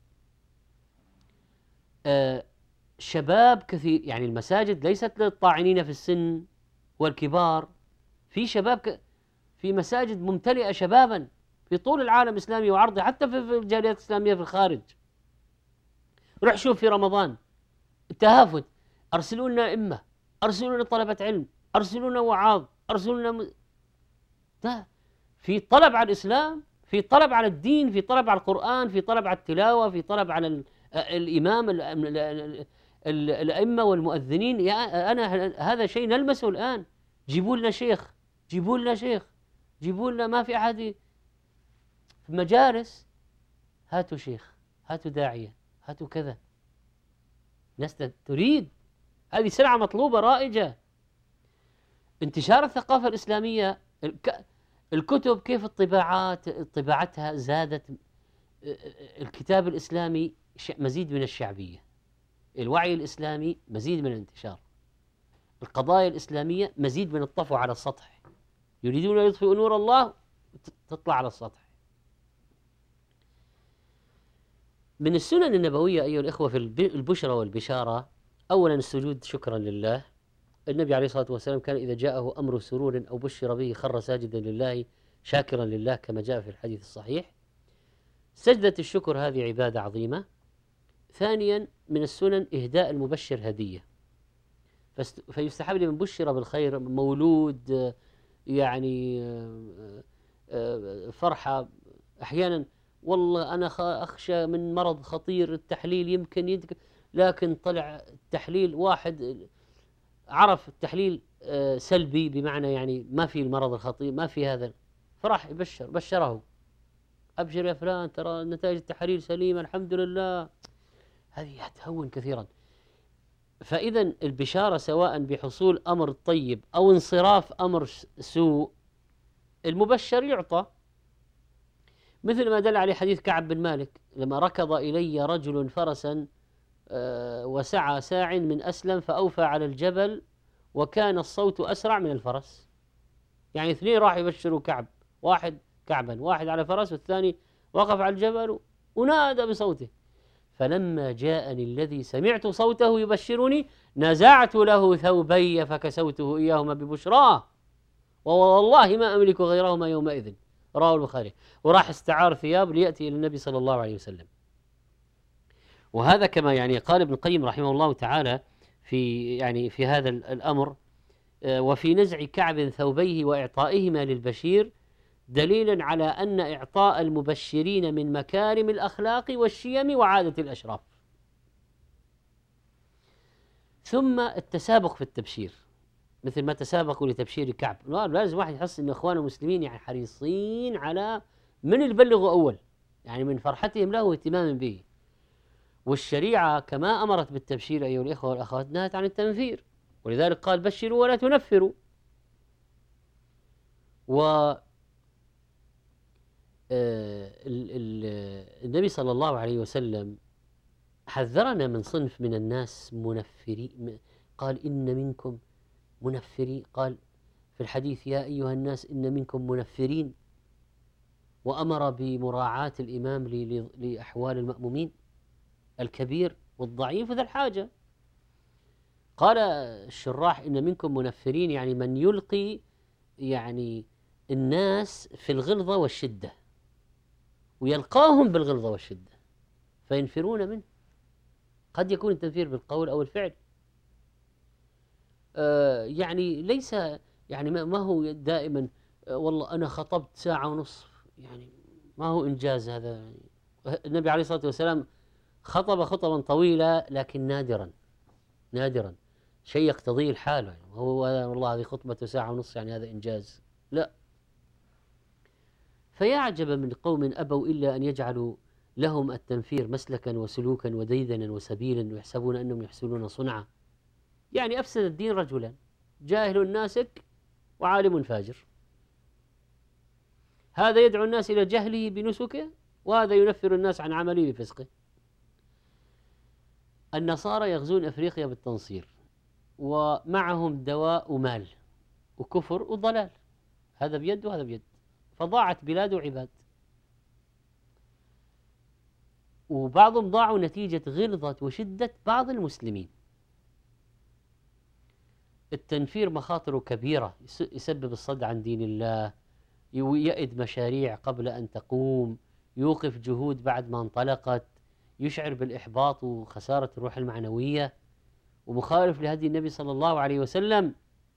شباب كثير، يعني المساجد ليست للطاعنين في السن والكبار، في شباب في مساجد ممتلئة شبابا في طول العالم الإسلامي وعرضه، حتى في الجاليات الإسلامية في الخارج. روح شوف في رمضان التهافت، أرسلوا لنا أئمة، أرسلوا لنا طلبة علم، أرسلوا لنا وعاظ، أرسلوا لنا في طلب على الإسلام، في طلب على الدين، في طلب على القرآن، في طلب على التلاوة، في طلب على الإمام الأئمة والمؤذنين. أنا هذا شيء نلمسه الآن. جيبوا لنا شيخ، جيبوا لنا شيخ، جيبوا لنا، ما في أحد في مجالس، هاتوا شيخ، هاتوا داعية، هاتوا كذا. ناس تريد، هذه سلعة مطلوبة رائجة. انتشار الثقافة الإسلامية، الكتب كيف طباعتها زادت. الكتاب الإسلامي مزيد من الشعبية، الوعي الإسلامي مزيد من الانتشار، القضايا الإسلامية مزيد من الطفو على السطح. يريدون أن يطفئوا نور الله، تطلع على السطح. من السنن النبوية أيها الإخوة في البشرى والبشارة، أولا السجود شكرا لله. النبي عليه الصلاة والسلام كان إذا جاءه أمر سرور أو بشر به خر ساجدا لله شاكرا لله كما جاء في الحديث الصحيح. سجدة الشكر هذه عبادة عظيمة. ثانيا من السنن إهداء المبشر هدية، فيستحب لمن بشر بالخير، مولود يعني فرحة. أحيانا والله أنا أخشى من مرض خطير، التحليل يمكن لكن طلع التحليل، واحد عرف التحليل سلبي، بمعنى يعني ما في المرض الخطير، ما في هذا، فراح بشره، أبشر يا فلان ترى نتائج التحاليل سليمة الحمد لله. هذه تهون كثيرا. فإذا البشارة سواء بحصول أمر طيب أو انصراف أمر سوء، المبشر يعطى، مثل ما دل عليه حديث كعب بن مالك: لما ركض إلي رجل فرسا وسعى ساع من أسلم فأوفى على الجبل وكان الصوت أسرع من الفرس. يعني اثنين راح يبشروا كعب، كعبا واحد على فرس والثاني وقف على الجبل ونادى بصوته: فلما جاءني الذي سمعت صوته يبشرني نزعت له ثوبي فكسوته إياهما ببشراه ووالله ما أملك غيرهما يومئذ. رواه البخاري. وراح استعار ثياب ليأتي إلى النبي صلى الله عليه وسلم. وهذا كما يعني قال ابن القيم رحمه الله تعالى في هذا الأمر: وفي نزع كعب ثوبيه وإعطائهما للبشير دليل على أن إعطاء المبشرين من مكارم الأخلاق والشيم وعادة الأشراف. ثم التسابق في التبشير، مثل ما تسابقوا لتبشير كعب. لازم واحد يحس أن إخوانه المسلمين يعني حريصين على من يبلغوا أول، يعني من فرحتهم له واهتمام به. والشريعة كما أمرت بالتبشير أيها الإخوة والأخوات نهت عن التنفير، ولذلك قال: بشروا ولا تنفروا. النبي صلى الله عليه وسلم حذرنا من صنف من الناس منفرين، قال: إن منكم منفرين، قال في الحديث: يا أيها الناس إن منكم منفرين، وأمر بمراعاة الإمام لأحوال المأمومين الكبير والضعيف وذا الحاجة. قال الشراح: إن منكم منفرين، يعني من يلقي يعني الناس في الغلظة والشدة ويلقاهم بالغلظة والشدة فينفرون منه. قد يكون التنفير بالقول أو الفعل. يعني ليس يعني ما هو دائما والله أنا خطبت ساعة ونصف، يعني ما هو إنجاز هذا. النبي عليه الصلاة والسلام خطب خطبا طويلة لكن نادرا شيء يقتضيه الحال، يعني هو والله هذه خطبة ساعة ونصف يعني هذا إنجاز، لا. فيا عجب من قوم أبوا إلا أن يجعلوا لهم التنفير مسلكا وسلوكا وديدنا وسبيلا ويحسبون أنهم يحسنون صنعا. يعني أفسد الدين رجلا جاهل ناسك وعالم فاجر، هذا يدعو الناس إلى جهله بنسكه وهذا ينفر الناس عن عمله بفسقه. النصارى يغزون أفريقيا بالتنصير ومعهم دواء ومال وكفر وضلال، هذا بيد وهذا بيد، فضاعت بلاد وعباد. وبعضهم ضاعوا نتيجة غلظة وشدة بعض المسلمين. التنفير مخاطره كبيرة، يسبب الصد عن دين الله، يئد مشاريع قبل أن تقوم، يوقف جهود بعد ما انطلقت، يشعر بالإحباط وخسارة الروح المعنوية، ومخالف لهدي النبي صلى الله عليه وسلم.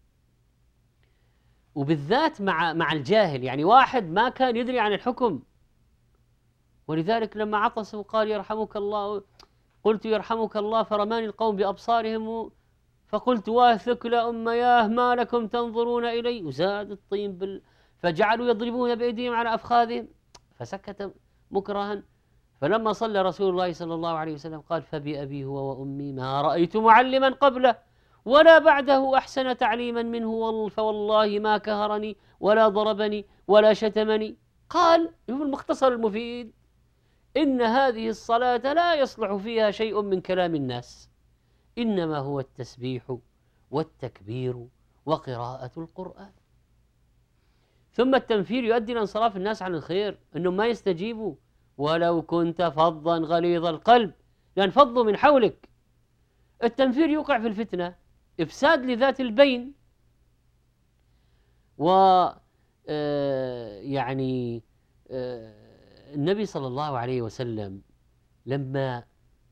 وبالذات مع الجاهل، يعني واحد ما كان يدري عن الحكم، ولذلك لما عطس وقال يرحمك الله قلت يرحمك الله فرماني القوم بأبصارهم فقلت واثق لأمياه ما لكم تنظرون إلي، وزاد الطين فجعلوا يضربون بأيديهم على أفخاذهم فسكت مكرها. فلما صلى رسول الله صلى الله عليه وسلم قال فبأبي هو وأمي ما رأيت معلما قبله ولا بعده أحسن تعليما منه فوالله ما كهرني ولا ضربني ولا شتمني. قال في المختصر المفيد إن هذه الصلاة لا يصلح فيها شيء من كلام الناس، إنما هو التسبيح والتكبير وقراءة القرآن. ثم التنفير يؤدي إلى انصراف الناس عن الخير، أنهم ما يستجيبوا. ولو كنت فظا غليظ القلب لانفضوا من حولك. التنفير يوقع في الفتنة، إفساد لذات البين. يعني النبي صلى الله عليه وسلم لما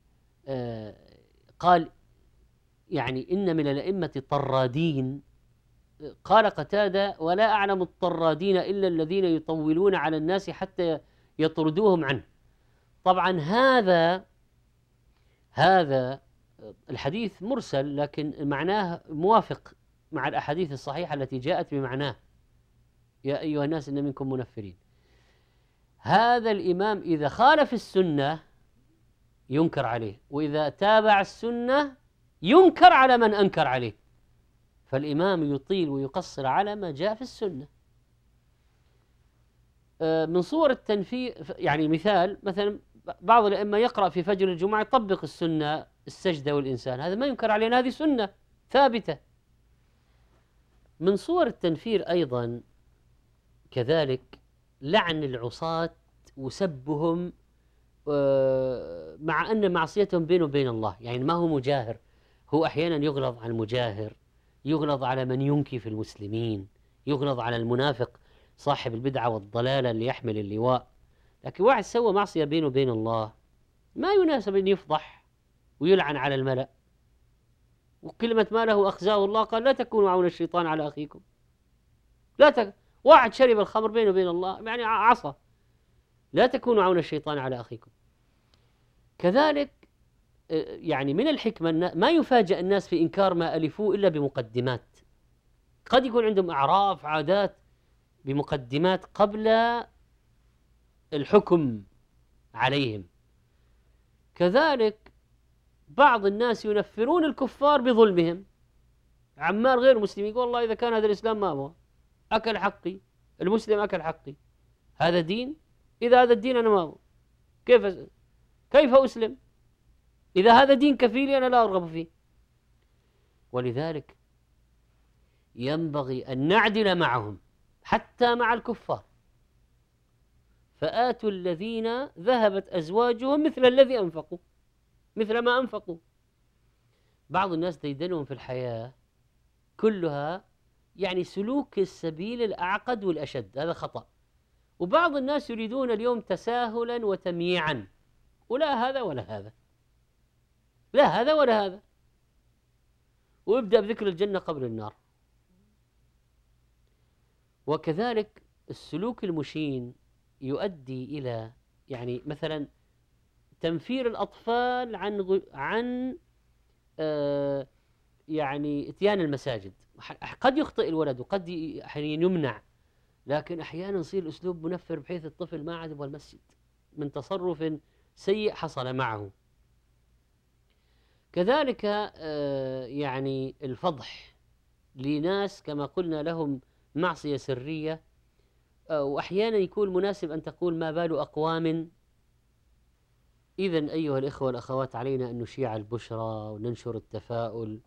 قال يعني إن من الأئمة طرادين، قال قتادة ولا أعلم الطرادين إلا الذين يطولون على الناس حتى يطردوهم عنه. طبعا هذا الحديث مرسل لكن معناه موافق مع الأحاديث الصحيحة التي جاءت بمعناه يا أيها الناس إن منكم منفرين. هذا الإمام إذا خالف السنة ينكر عليه، وإذا تابع السنة ينكر على من أنكر عليه. فالإمام يطيل ويقصر على ما جاء في السنة. من صور التنفير يعني مثلا بعض الأئمة يقرأ في فجر الجمعة يطبق السنة السجدة والإنسان، هذا ما ينكر علينا، هذه سنة ثابتة. من صور التنفير أيضا كذلك لعن العصاة وسبهم، مع أن معصيتهم بينه وبين الله، يعني ما هو مجاهر، هو أحيانا يغلظ على المجاهر، يغلظ على من ينكي في المسلمين، يغلظ على المنافق صاحب البدعة والضلالة اللي يحمل اللواء. لكن واحد سوى معصية بينه وبين الله ما يناسب أن يفضح ويلعن على الملأ. وكلمة ما له أخزاه الله قال لا تكونوا عون الشيطان على أخيكم. واحد شرب الخمر بينه وبين الله يعني عصى، لا تكونوا عون الشيطان على أخيكم. كذلك يعني من الحكمة ما يفاجأ الناس في إنكار ما ألفوه إلا بمقدمات، قد يكون عندهم أعراف عادات بمقدمات قبل الحكم عليهم. كذلك بعض الناس ينفرون الكفار بظلمهم، عمار غير مسلم يقول والله إذا كان هذا الإسلام ما هو أكل حقي، المسلم أكل حقي، هذا دين؟ إذا هذا الدين أنا ما هو كيف أسلم؟ إذا هذا دين كفيلي أنا لا أرغب فيه. ولذلك ينبغي أن نعدل معهم حتى مع الكفار. فآتوا الذين ذهبت أزواجهم مثل الذي أنفقوا، مثل ما أنفقوا. بعض الناس ديدنهم في الحياة كلها يعني سلوك السبيل الأعقد والأشد، هذا خطأ. وبعض الناس يريدون اليوم تساهلا وتمييعا، ولا هذا ولا هذا، لا هذا ولا هذا. ويبدأ بذكر الجنة قبل النار. وكذلك السلوك المشين يؤدي إلى يعني مثلا تنفير الأطفال عن يعني إتيان المساجد. قد يخطئ الولد وقد أحيانا يمنع، لكن أحيانا يصير الأسلوب منفر بحيث الطفل ما عاد يبغى المسجد من تصرف سيء حصل معه. كذلك يعني الفضح لناس كما قلنا لهم معصية سرية، وأحيانا يكون مناسب أن تقول ما بال أقوام. إذن أيها الإخوة والأخوات علينا أن نشيع البشرى وننشر التفاؤل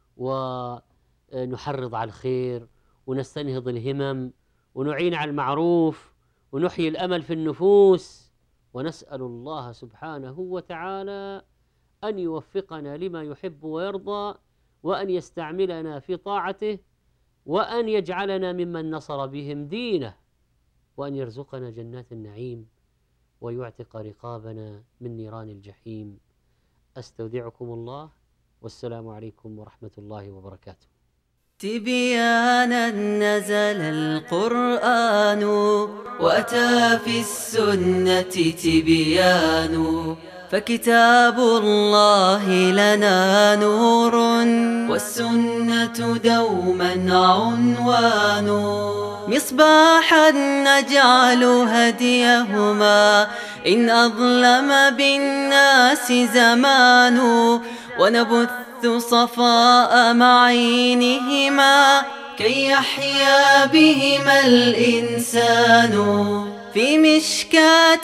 ونحرض على الخير ونستنهض الهمم ونعين على المعروف ونحيي الأمل في النفوس، ونسأل الله سبحانه وتعالى أن يوفقنا لما يحب ويرضى، وأن يستعملنا في طاعته، وأن يجعلنا ممن نصر بهم دينه، وأن يرزقنا جنات النعيم ويعتق رقابنا من نيران الجحيم. أستودعكم الله، والسلام عليكم ورحمة الله وبركاته. تبيانا نزل القرآن وأتى في السنة تبيان، فكتاب الله لنا نور والسنة دوما عنوان، مصباحا نجعل هديهما إن أظلم بالناس زمان، ونبث صفاء معينهما كي يحيا بهما الإنسان، في مشكاة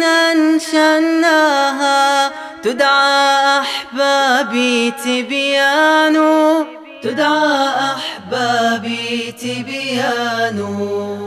أنشأناها تدعى أحبابي تبيان، تدعى أحبابي تبيان.